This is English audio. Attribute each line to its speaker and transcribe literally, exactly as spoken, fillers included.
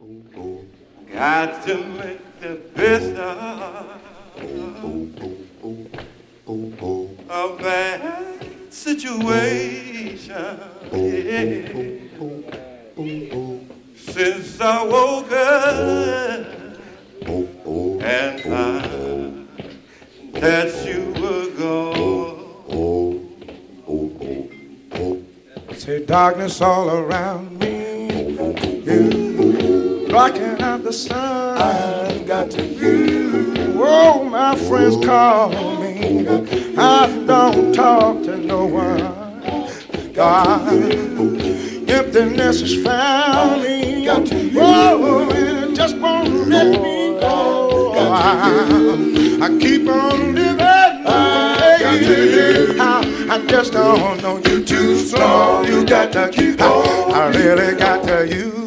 Speaker 1: Got to make the best of a bad situation. Yeah. Since I woke up and found that you were gone.
Speaker 2: Say darkness all around me, you blocking out the sun.
Speaker 3: I've got to you.
Speaker 2: Oh, my friends call me. I don't talk to no one. God, emptiness has found me. Oh, and it just won't let me go. I, I keep on living. I, I just don't know you too slow. You got to keep on. I really got to use.